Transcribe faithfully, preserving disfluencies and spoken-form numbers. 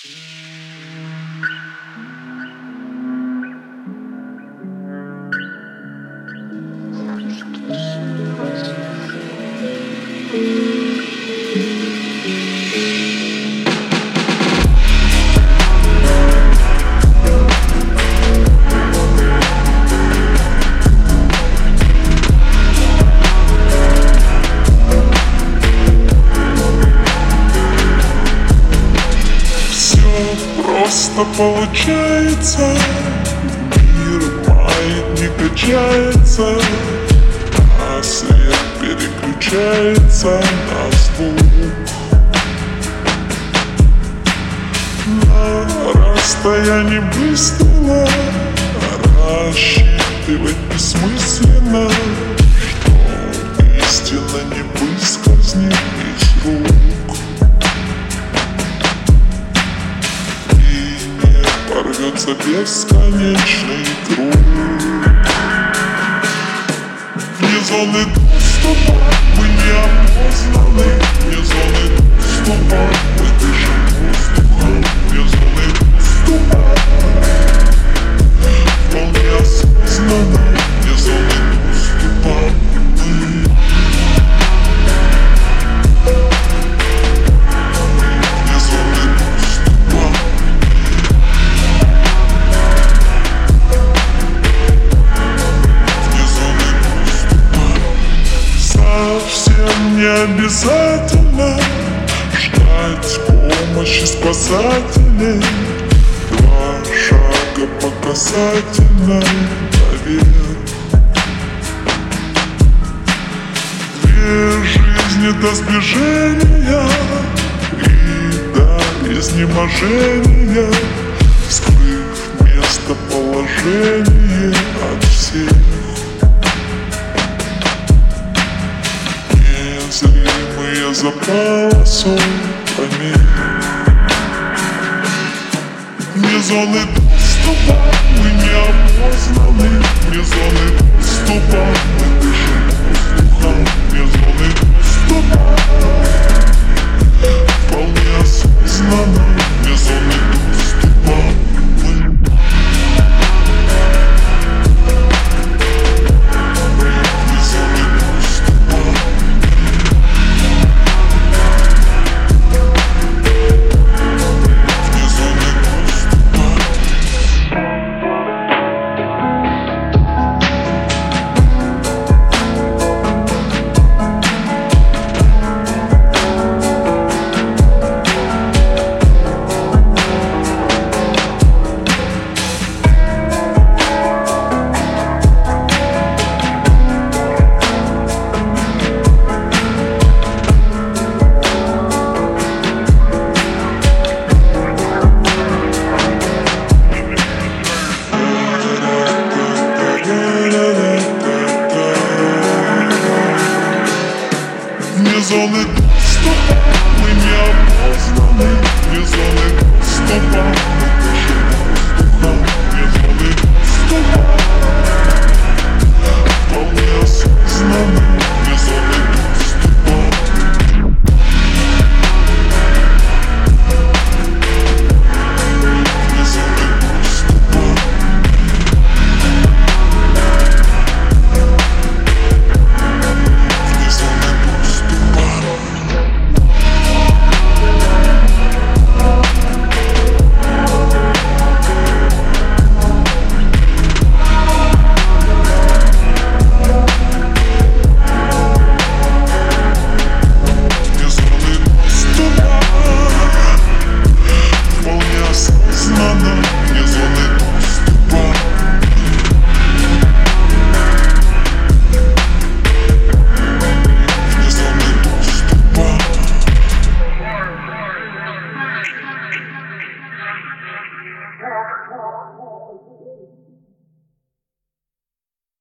Просто получается, мир маятник качается, а свет переключается на звук. На расстоянии выстрела рассчитывать бессмысленно, что истина не выскользнет из рук. Порвется бесконечный круг. Вне зоны доступа мы не опознаны, вне зоны доступа мы дышим воздухом, вне зоны доступа вполне осознанно, вне зоны доступа мы. Не обязательно ждать помощи спасателей. Два шага по касательной наверх. Две жизни до сближения и до изнеможения, скрыв местоположение от всех. Незримые за полосой помех. Вне зоны доступа мы не опознаны, вне зоны доступа мы дышим воздухом, вне зоны доступа